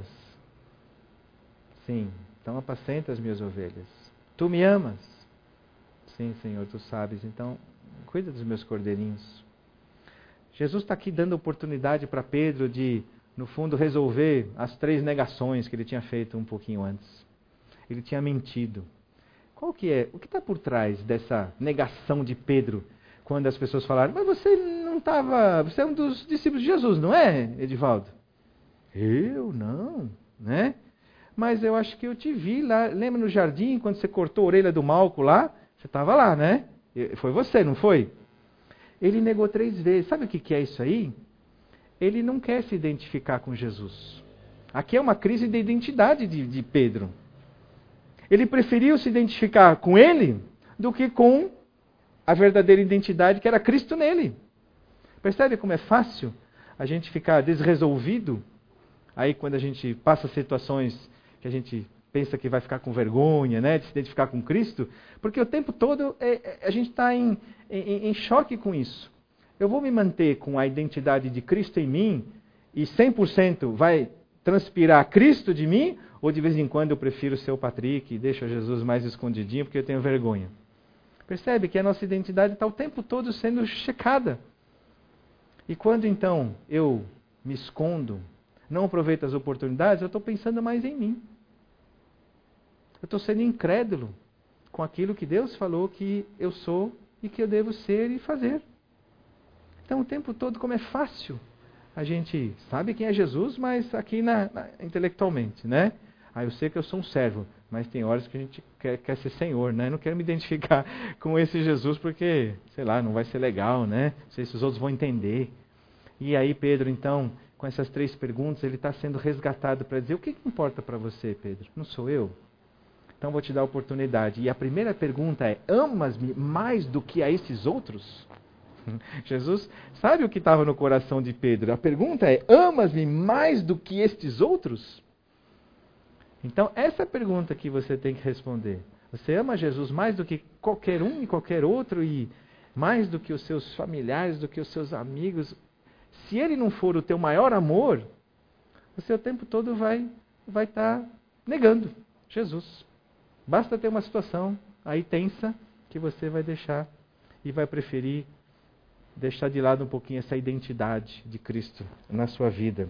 Sim, então apacenta as minhas ovelhas. Tu me amas? Sim, Senhor, tu sabes, então cuida dos meus cordeirinhos. Jesus está aqui dando oportunidade para Pedro de, no fundo, resolver as três negações que ele tinha feito um pouquinho antes. Ele tinha mentido. Qual que é? O que está por trás dessa negação de Pedro? Quando as pessoas falaram, mas você não estava... Você é um dos discípulos de Jesus, não é, Edivaldo? Eu? Não, né? Mas eu acho que eu te vi lá. Lembra no jardim, quando você cortou a orelha do Malco lá? Você estava lá, né? Foi você, não foi? Ele negou três vezes. Sabe o que é isso aí? Ele não quer se identificar com Jesus. Aqui é uma crise de identidade de, de Pedro. Ele preferiu se identificar com ele do que com a verdadeira identidade que era Cristo nele. Percebe como é fácil a gente ficar desresolvido? Aí quando a gente passa situações que a gente pensa que vai ficar com vergonha, né, de se identificar com Cristo, porque o tempo todo é, a gente está em, em, em choque com isso. Eu vou me manter com a identidade de Cristo em mim e cem por cento vai transpirar Cristo de mim, ou de vez em quando eu prefiro ser o Patrick e deixo Jesus mais escondidinho porque eu tenho vergonha. Percebe que a nossa identidade está o tempo todo sendo checada. E quando então eu me escondo, não aproveito as oportunidades, eu estou pensando mais em mim. Eu estou sendo incrédulo com aquilo que Deus falou que eu sou e que eu devo ser e fazer. Então o tempo todo, como é fácil, a gente sabe quem é Jesus, mas aqui na, na, intelectualmente, né? Ah, eu sei que eu sou um servo, mas tem horas que a gente quer, quer ser Senhor, né? Eu não quero me identificar com esse Jesus porque, sei lá, não vai ser legal, né? Não sei se os outros vão entender. E aí Pedro, então, com essas três perguntas, ele está sendo resgatado para dizer, o que, que importa para você, Pedro? Não sou eu? Então vou te dar a oportunidade. E a primeira pergunta é, amas-me mais do que a esses outros? Jesus sabe o que estava no coração de Pedro. A pergunta é, amas-me mais do que estes outros? Então, essa é a pergunta que você tem que responder. Você ama Jesus mais do que qualquer um e qualquer outro, e mais do que os seus familiares, do que os seus amigos? Se ele não for o teu maior amor, você o tempo todo vai vai estar negando Jesus. Basta ter uma situação aí tensa que você vai deixar e vai preferir deixar de lado um pouquinho essa identidade de Cristo na sua vida.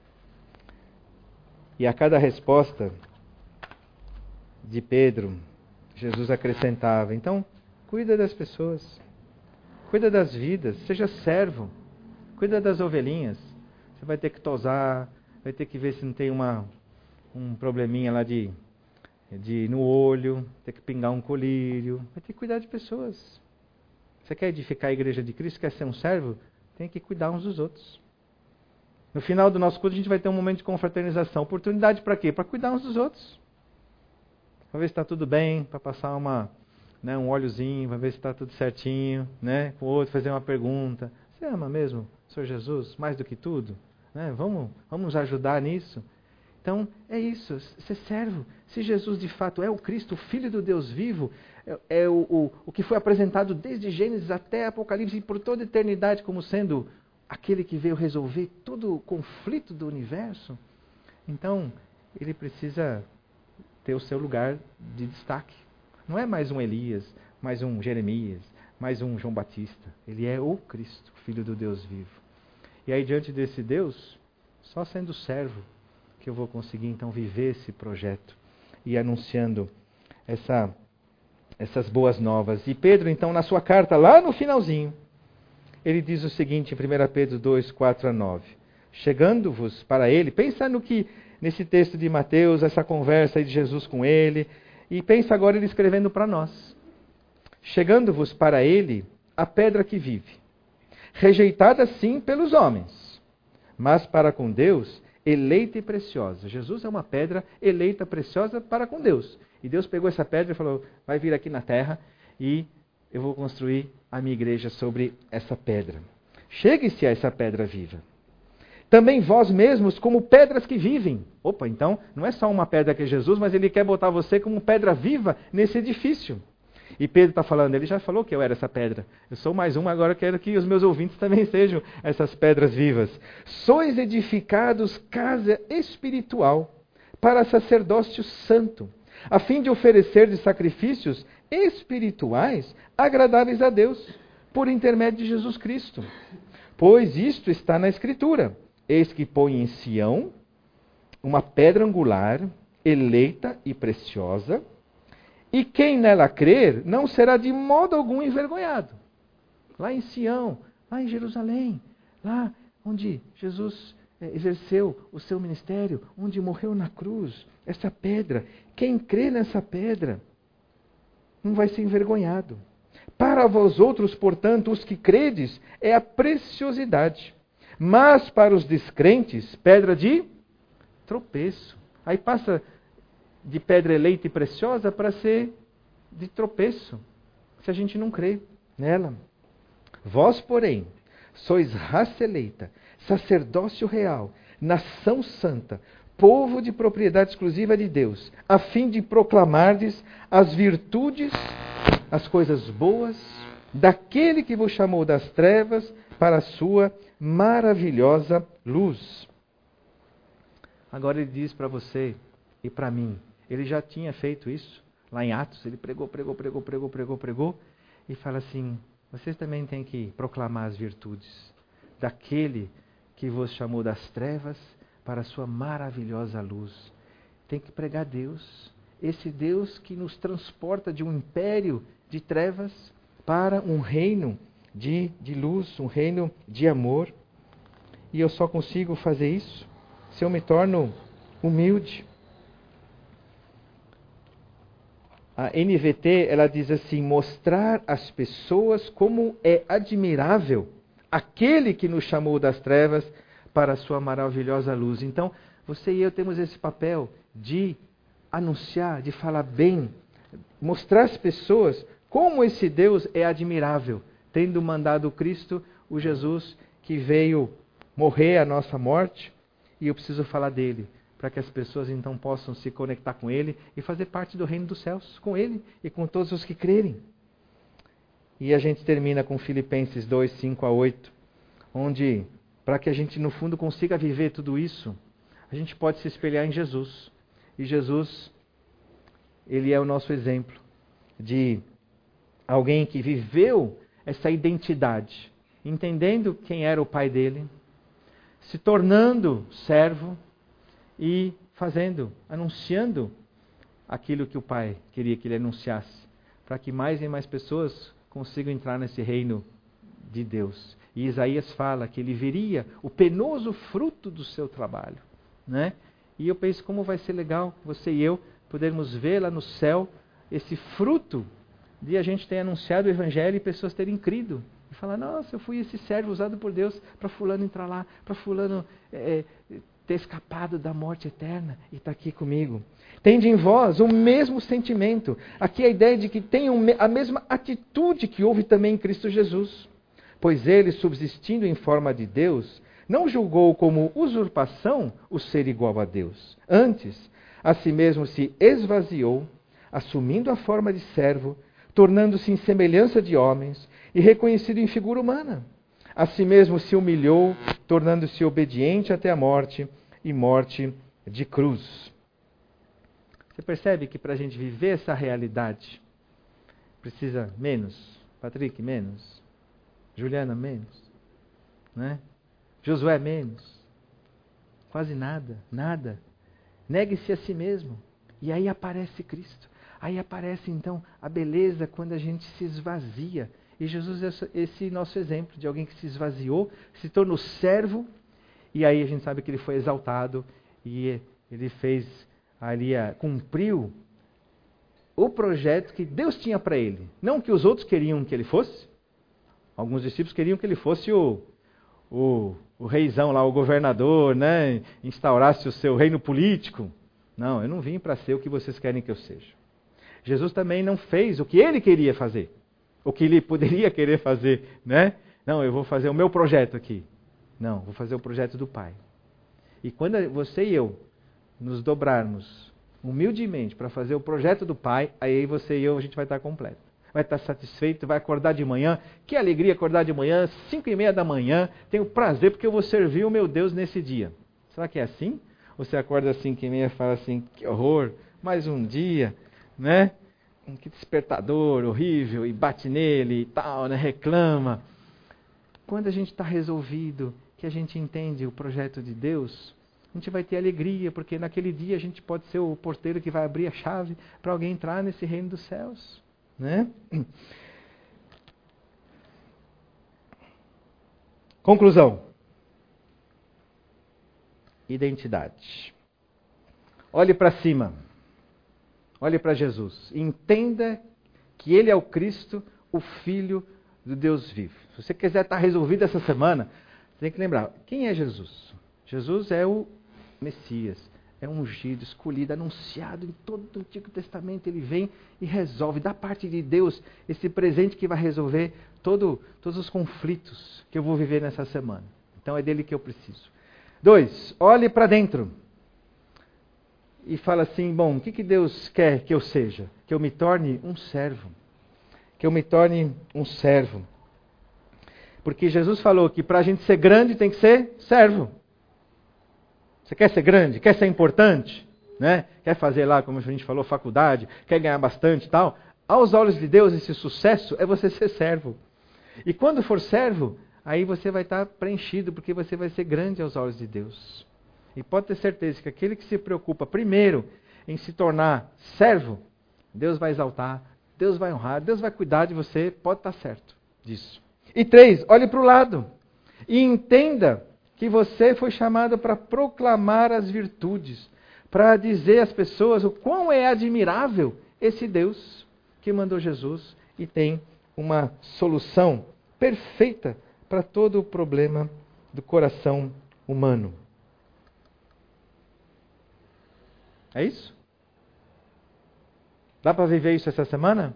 E a cada resposta de Pedro, Jesus acrescentava, então, cuida das pessoas, cuida das vidas, seja servo, cuida das ovelhinhas. Você vai ter que tosar, vai ter que ver se não tem uma, um probleminha lá de, de no olho, ter que pingar um colírio, vai ter que cuidar de pessoas. Você quer edificar a igreja de Cristo, quer ser um servo? Tem que cuidar uns dos outros. No final do nosso culto, a gente vai ter um momento de confraternização. Oportunidade para quê? Para cuidar uns dos outros. Para ver se está tudo bem, para passar uma, né, um óleozinho, para ver se está tudo certinho, né? Com o outro, fazer uma pergunta. Você ama mesmo o Senhor Jesus mais do que tudo? Né? Vamos, vamos nos ajudar nisso? Então, é isso, ser servo. Se Jesus de fato é o Cristo, o Filho do Deus vivo, é, é o, o, o que foi apresentado desde Gênesis até Apocalipse e por toda a eternidade como sendo aquele que veio resolver todo o conflito do universo, então ele precisa ter o seu lugar de destaque. Não é mais um Elias, mais um Jeremias, mais um João Batista. Ele é o Cristo, Filho do Deus vivo. E aí, diante desse Deus, só sendo servo, que eu vou conseguir então viver esse projeto e anunciando essa, essas boas novas. E Pedro, então, na sua carta, lá no finalzinho, ele diz o seguinte, em primeira Pedro dois, quatro a nove. Chegando-vos para ele, pensa no que, nesse texto de Mateus, essa conversa aí de Jesus com ele, e pensa agora ele escrevendo para nós. Chegando-vos para ele, a pedra que vive, rejeitada sim pelos homens, mas para com Deus, eleita e preciosa. Jesus é uma pedra eleita, preciosa para com Deus. E Deus pegou essa pedra e falou, vai vir aqui na terra e eu vou construir a minha igreja sobre essa pedra. Chegue-se a essa pedra viva. Também vós mesmos como pedras que vivem. Opa, então não é só uma pedra que é Jesus, mas ele quer botar você como pedra viva nesse edifício. E Pedro está falando, ele já falou que eu era essa pedra. Eu sou mais uma, agora quero que os meus ouvintes também sejam essas pedras vivas. Sois edificados casa espiritual para sacerdócio santo, a fim de oferecer de sacrifícios espirituais agradáveis a Deus, por intermédio de Jesus Cristo. Pois isto está na Escritura. Eis que põe em Sião uma pedra angular, eleita e preciosa, e quem nela crer não será de modo algum envergonhado. Lá em Sião, lá em Jerusalém, lá onde Jesus é, exerceu o seu ministério, onde morreu na cruz, essa pedra, quem crê nessa pedra não vai ser envergonhado. Para vós outros, portanto, os que credes, é a preciosidade. Mas para os descrentes, pedra de tropeço. Aí passa de pedra eleita e preciosa para ser de tropeço, se a gente não crê nela. Vós, porém, sois raça eleita, sacerdócio real, nação santa, povo de propriedade exclusiva de Deus, a fim de proclamardes as virtudes, as coisas boas, daquele que vos chamou das trevas para a sua maravilhosa luz. Agora ele diz para você e para mim, ele já tinha feito isso lá em Atos, ele pregou, pregou, pregou, pregou, pregou, pregou, e fala assim, vocês também têm que proclamar as virtudes daquele que vos chamou das trevas para a sua maravilhosa luz. Tem que pregar Deus, esse Deus que nos transporta de um império de trevas para um reino de, de luz, um reino de amor. E eu só consigo fazer isso se eu me torno humilde. A N V T, ela diz assim, mostrar às pessoas como é admirável aquele que nos chamou das trevas para a sua maravilhosa luz. Então, você e eu temos esse papel de anunciar, de falar bem, mostrar às pessoas como esse Deus é admirável, tendo mandado o Cristo, o Jesus, que veio morrer a nossa morte, e eu preciso falar dele, para que as pessoas então possam se conectar com ele e fazer parte do reino dos céus, com ele e com todos os que crerem. E a gente termina com Filipenses dois, cinco a oito, onde, para que a gente no fundo consiga viver tudo isso, a gente pode se espelhar em Jesus. E Jesus, ele é o nosso exemplo de alguém que viveu essa identidade, entendendo quem era o pai dele, se tornando servo e fazendo, anunciando aquilo que o pai queria que ele anunciasse, para que mais e mais pessoas consigam entrar nesse reino de Deus. E Isaías fala que ele veria o penoso fruto do seu trabalho, né? E eu penso como vai ser legal você e eu podermos ver lá no céu esse fruto de a gente ter anunciado o Evangelho e pessoas terem crido. E falar, nossa, eu fui esse servo usado por Deus para fulano entrar lá, para fulano é, ter escapado da morte eterna e está aqui comigo. Tende em vós o mesmo sentimento. Aqui a ideia de que tenham a mesma atitude que houve também em Cristo Jesus. Pois ele, subsistindo em forma de Deus, não julgou como usurpação o ser igual a Deus. Antes, a si mesmo se esvaziou, assumindo a forma de servo, tornando-se em semelhança de homens e reconhecido em figura humana. A si mesmo se humilhou, tornando-se obediente até a morte e morte de cruz. Você percebe que para a gente viver essa realidade, precisa menos? Patrick, menos? Juliana, menos? Né? Josué, menos? Quase nada, nada. Negue-se a si mesmo. E aí aparece Cristo. Aí aparece então a beleza quando a gente se esvazia. E Jesus é esse nosso exemplo de alguém que se esvaziou, se tornou servo, e aí a gente sabe que ele foi exaltado, e ele fez ali, cumpriu o projeto que Deus tinha para ele. Não que os outros queriam que ele fosse. Alguns discípulos queriam que ele fosse o, o, o reizão lá, o governador, né? Instaurasse o seu reino político. Não, eu não vim para ser o que vocês querem que eu seja. Jesus também não fez o que ele queria fazer. O que ele poderia querer fazer, né? Não, eu vou fazer o meu projeto aqui. Não, vou fazer o projeto do Pai. E quando você e eu nos dobrarmos humildemente para fazer o projeto do Pai, aí você e eu, a gente vai estar completo. Vai estar satisfeito, vai acordar de manhã. Que alegria acordar de manhã, cinco e meia da manhã. Tenho prazer porque eu vou servir o meu Deus nesse dia. Será que é assim? Você acorda às cinco e meia e fala assim, que horror, mais um dia, né? Que despertador horrível, e bate nele e tal, né? Reclama. Quando a gente está resolvido, que a gente entende o projeto de Deus, a gente vai ter alegria, porque naquele dia a gente pode ser o porteiro que vai abrir a chave para alguém entrar nesse reino dos céus, né? Conclusão. Identidade. Olhe para cima. Olhe para Jesus. Entenda que Ele é o Cristo, o Filho do Deus vivo. Se você quiser estar resolvido essa semana, você tem que lembrar, quem é Jesus? Jesus é o Messias, é um ungido, escolhido, anunciado em todo o Antigo Testamento. Ele vem e resolve, da parte de Deus, esse presente que vai resolver todo, todos os conflitos que eu vou viver nessa semana. Então é dele que eu preciso. Dois, olhe para dentro. E fala assim, bom, o que, que Deus quer que eu seja? Que eu me torne um servo. Que eu me torne um servo. Porque Jesus falou que para a gente ser grande tem que ser servo. Você quer ser grande? Quer ser importante? Né? Quer fazer lá, como a gente falou, faculdade? Quer ganhar bastante e tal? Aos olhos de Deus, esse sucesso é você ser servo. E quando for servo, aí você vai estar preenchido, porque você vai ser grande aos olhos de Deus. E pode ter certeza que aquele que se preocupa primeiro em se tornar servo, Deus vai exaltar, Deus vai honrar, Deus vai cuidar de você, pode estar certo disso. E três, olhe para o lado e entenda que você foi chamado para proclamar as virtudes, para dizer às pessoas o quão é admirável esse Deus que mandou Jesus e tem uma solução perfeita para todo o problema do coração humano. É isso? Dá para viver isso essa semana?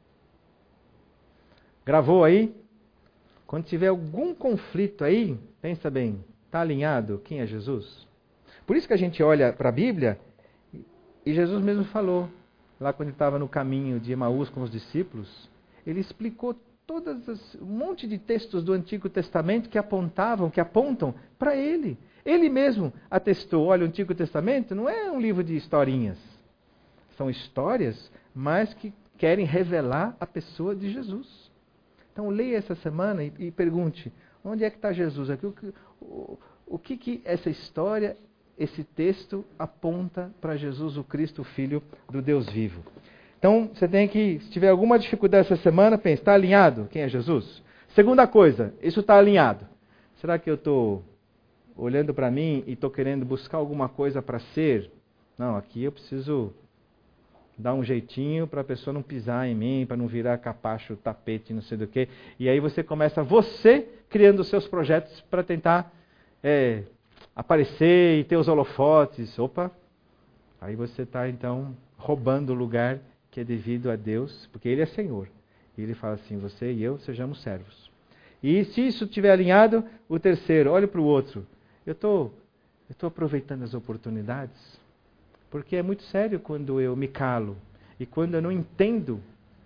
Gravou aí? Quando tiver algum conflito aí, pensa bem, está alinhado quem é Jesus? Por isso que a gente olha para a Bíblia, e Jesus mesmo falou, lá quando ele estava no caminho de Emaús com os discípulos, ele explicou todas as, um monte de textos do Antigo Testamento que apontavam, que apontam para ele. Ele mesmo atestou, olha, o Antigo Testamento não é um livro de historinhas. São histórias, mas que querem revelar a pessoa de Jesus. Então leia essa semana e, e pergunte, onde é que está Jesus aqui? O, o, o que, que essa história, esse texto aponta para Jesus, o Cristo, o Filho do Deus vivo? Então, você tem que, se tiver alguma dificuldade essa semana, pense, está alinhado quem é Jesus? Segunda coisa, isso está alinhado. Será que eu estou olhando para mim e estou querendo buscar alguma coisa para ser? Não, aqui eu preciso dar um jeitinho para a pessoa não pisar em mim, para não virar capacho, tapete, não sei do que. E aí você começa, você, criando os seus projetos para tentar é, aparecer e ter os holofotes. Opa, aí você está então roubando o lugar que é devido a Deus, porque Ele é Senhor. E Ele fala assim, você e eu sejamos servos. E se isso estiver alinhado, o terceiro, olhe para o outro. Eu estou eu estou aproveitando as oportunidades, porque é muito sério quando eu me calo e quando eu não entendo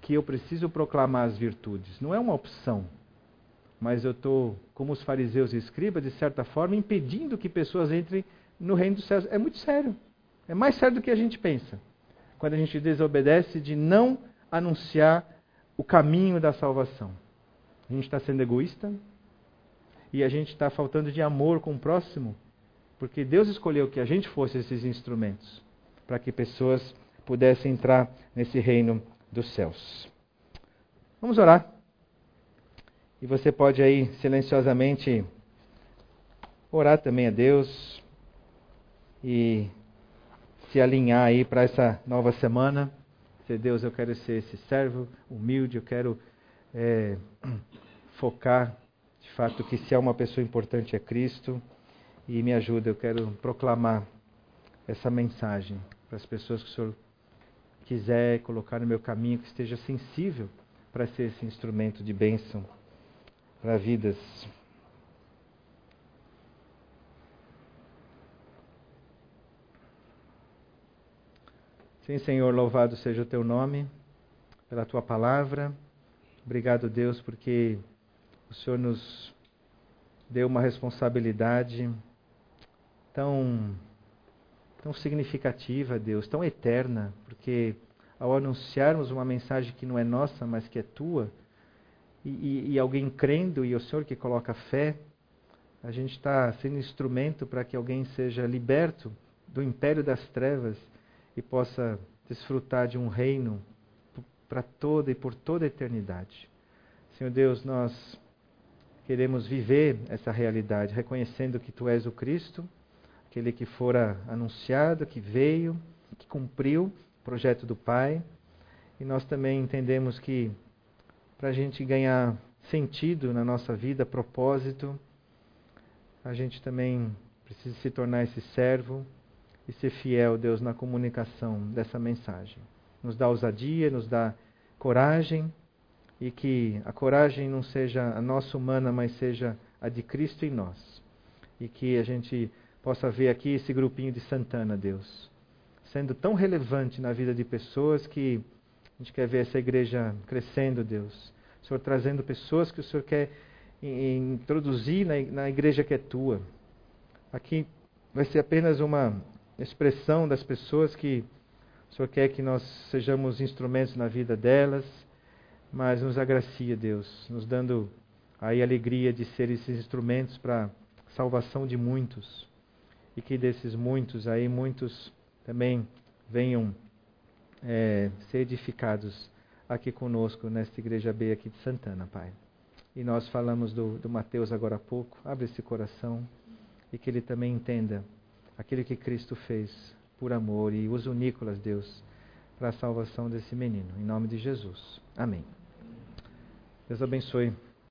que eu preciso proclamar as virtudes. Não é uma opção. Mas eu estou, como os fariseus e escribas, de certa forma, impedindo que pessoas entrem no reino dos céus. É muito sério. É mais sério do que a gente pensa. Quando a gente desobedece de não anunciar o caminho da salvação. A gente está sendo egoísta e a gente está faltando de amor com o próximo, porque Deus escolheu que a gente fosse esses instrumentos para que pessoas pudessem entrar nesse reino dos céus. Vamos orar. E você pode aí silenciosamente orar também a Deus e se alinhar aí para essa nova semana. Dizer, Deus, eu quero ser esse servo humilde, eu quero é, focar de fato que se há uma pessoa importante é Cristo, e me ajuda, eu quero proclamar essa mensagem para as pessoas que o Senhor quiser colocar no meu caminho, que esteja sensível para ser esse instrumento de bênção para vidas. Sim, Senhor, louvado seja o Teu nome, pela Tua palavra. Obrigado, Deus, porque o Senhor nos deu uma responsabilidade tão, tão significativa, Deus, tão eterna, porque ao anunciarmos uma mensagem que não é nossa, mas que é Tua, e, e, e alguém crendo, e é o Senhor que coloca fé, a gente está sendo instrumento para que alguém seja liberto do império das trevas e possa desfrutar de um reino para toda e por toda a eternidade. Senhor Deus, nós queremos viver essa realidade, reconhecendo que Tu és o Cristo, aquele que fora anunciado, que veio, que cumpriu o projeto do Pai. E nós também entendemos que para a gente ganhar sentido na nossa vida, propósito, a gente também precisa se tornar esse servo e ser fiel, Deus, na comunicação dessa mensagem. Nos dá ousadia, nos dá coragem, e que a coragem não seja a nossa humana, mas seja a de Cristo em nós. E que a gente possa ver aqui esse grupinho de Santana, Deus, sendo tão relevante na vida de pessoas que a gente quer ver essa igreja crescendo, Deus. O Senhor trazendo pessoas que o Senhor quer introduzir na, na igreja que é Tua. Aqui vai ser apenas uma expressão das pessoas que o Senhor quer que nós sejamos instrumentos na vida delas, mas nos agracia, Deus, nos dando aí a alegria de ser esses instrumentos para a salvação de muitos. E que desses muitos aí, muitos também venham é, ser edificados aqui conosco, nesta Igreja B aqui de Santana, Pai. E nós falamos do, do Mateus agora há pouco. Abre esse coração e que ele também entenda aquilo que Cristo fez por amor, e usa o Nicolas, Deus, para a salvação desse menino. Em nome de Jesus. Amém. Deus abençoe.